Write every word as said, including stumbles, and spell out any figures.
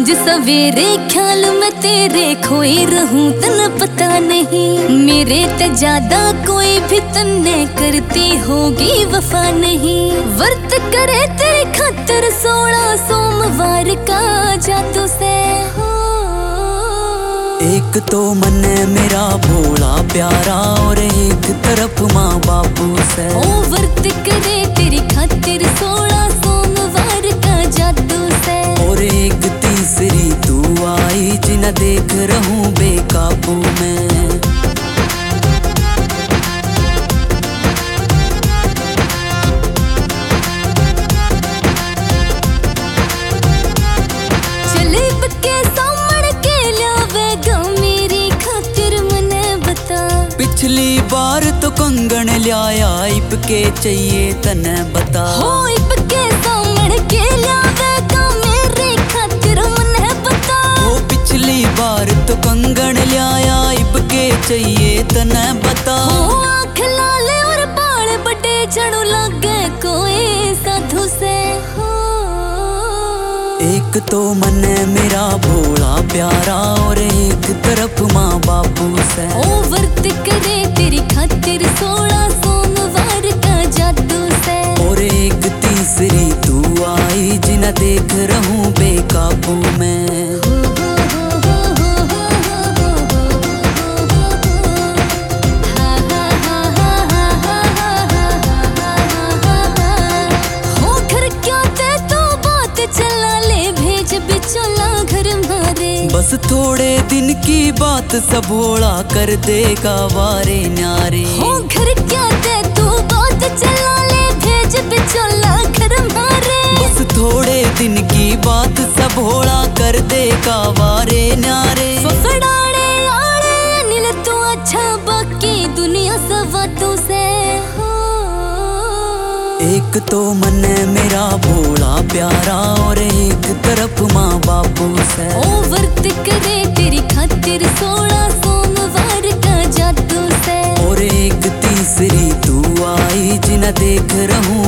सांझ सवेरे ख्याल में तेरे खोई रहूं तन पता नहीं, मेरे ते ज्यादा कोई भी तन्ने करती होगी वफा नहीं। व्रत करे तेरे खातिर सोलह सोमवार का जादू से हो। एक तो मन है मेरा भोला प्यारा और एक तरफ माँ बापू से। ओ व्रत करे तेरी खातिर सोलह सोमवार का जादू से। और एक तीसरी तू आई जिन्हें देख रहूं बेकाबू में। पिछली बार तो कंगन लिया इब के चाहिए तने बता। हो इब के सामने के लियावेगा मेरे खातिर मने बता। हो पिछली बार तो कंगन लिया इब के चाहिए तने बता। हो आँख लाल और बाल बड़े जड़ू लगे कोई साधु से हो। एक तो मन है मेरा भोला प्यारा और एक तरफ माँ बापू से। ओ व्रत करे तेरी खातिर सोलह सोमवार का जादू से। और एक तीसरी तू आई जिन्हें देख रहूं बेकाबू में। बस थोड़े दिन की बात सब भोला कर देगा वारे न्यारे। हो घर क्या दे तू बात चला ले भेज बिचौला घर मारे। बस थोड़े दिन की बात सब भोला कर देगा वारे न्यारे। फफड़ाड़े आड़े अनिल तू अच्छा बाकी दुनिया सवातों से हो। एक तो मन है मेरा भोला प्यारा और एक तरफ माँ बापू से। ओ व्रत करे तेरी खातिर सोलह सोमवार का जादू से। और एक तीसरी तू आई जिन्हें देख रहूं